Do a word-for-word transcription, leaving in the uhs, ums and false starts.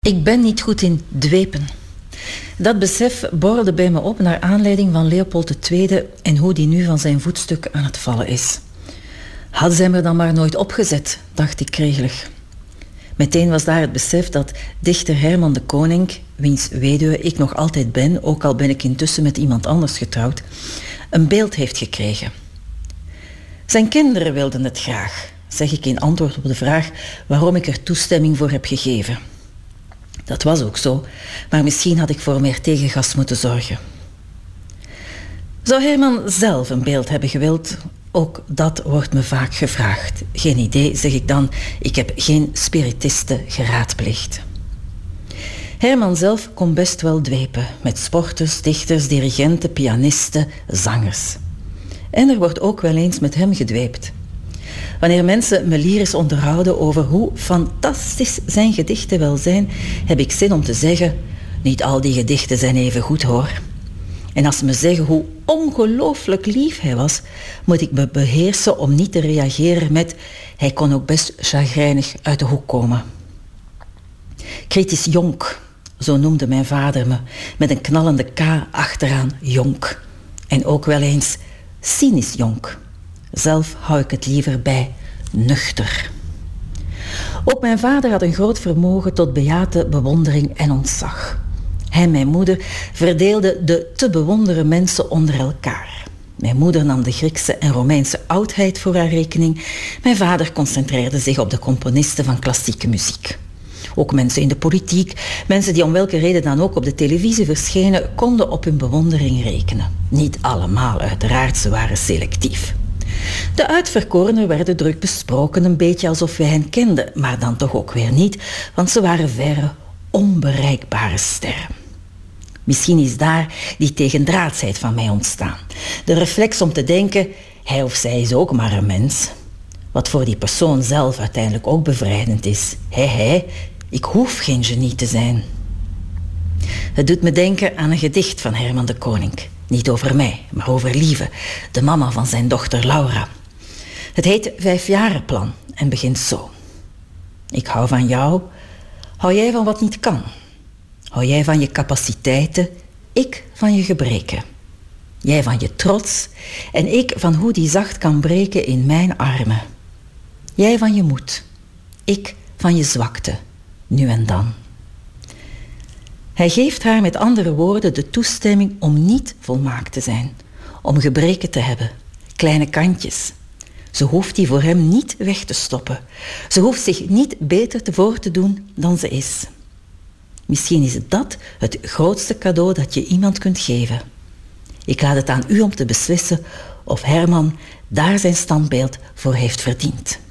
Ik ben niet goed in dwepen. Dat besef borrelde bij me op naar aanleiding van Leopold de Tweede en hoe die nu van zijn voetstuk aan het vallen is. Hadden ze hem er dan maar nooit opgezet, dacht ik kregelig. Meteen was daar het besef dat dichter Herman de Koning, wiens weduwe ik nog altijd ben, ook al ben ik intussen met iemand anders getrouwd, een beeld heeft gekregen. Zijn kinderen wilden het graag, zeg ik in antwoord op de vraag waarom ik er toestemming voor heb gegeven. Dat was ook zo, maar misschien had ik voor meer tegengas moeten zorgen. Zou Herman zelf een beeld hebben gewild? Ook dat wordt me vaak gevraagd. Geen idee, zeg ik dan. Ik heb geen spiritisten geraadpleegd. Herman zelf kon best wel dwepen, met sporters, dichters, dirigenten, pianisten, zangers. En er wordt ook wel eens met hem gedweept. Wanneer mensen me lyrisch onderhouden over hoe fantastisch zijn gedichten wel zijn, heb ik zin om te zeggen, niet al die gedichten zijn even goed hoor. En als ze me zeggen hoe ongelooflijk lief hij was, moet ik me beheersen om niet te reageren met, hij kon ook best chagrijnig uit de hoek komen. Kritisch jonk, zo noemde mijn vader me, met een knallende K achteraan jonk. En ook wel eens cynisch jonk. Zelf hou ik het liever bij nuchter. Ook mijn vader had een groot vermogen tot beate bewondering en ontzag. Hij en mijn moeder verdeelden de te bewonderen mensen onder elkaar. Mijn moeder nam de Griekse en Romeinse oudheid voor haar rekening. Mijn vader concentreerde zich op de componisten van klassieke muziek. Ook mensen in de politiek, mensen die om welke reden dan ook op de televisie verschenen, konden op hun bewondering rekenen. Niet allemaal uiteraard, ze waren selectief. De uitverkorenen werden druk besproken, een beetje alsof wij hen kenden, maar dan toch ook weer niet, want ze waren verre, onbereikbare sterren. Misschien is daar die tegendraadsheid van mij ontstaan. De reflex om te denken, hij of zij is ook maar een mens. Wat voor die persoon zelf uiteindelijk ook bevrijdend is. Hé, hé, ik hoef geen genie te zijn. Het doet me denken aan een gedicht van Herman de Koning. Niet over mij, maar over Lieve, de mama van zijn dochter Laura. Het heet Vijfjarenplan en begint zo. Ik hou van jou, hou jij van wat niet kan. Hou jij van je capaciteiten, ik van je gebreken. Jij van je trots en ik van hoe die zacht kan breken in mijn armen. Jij van je moed, ik van je zwakte, nu en dan. Hij geeft haar met andere woorden de toestemming om niet volmaakt te zijn, om gebreken te hebben, kleine kantjes. Ze hoeft die voor hem niet weg te stoppen. Ze hoeft zich niet beter te voor te doen dan ze is. Misschien is dat het grootste cadeau dat je iemand kunt geven. Ik laat het aan u om te beslissen of Herman daar zijn standbeeld voor heeft verdiend.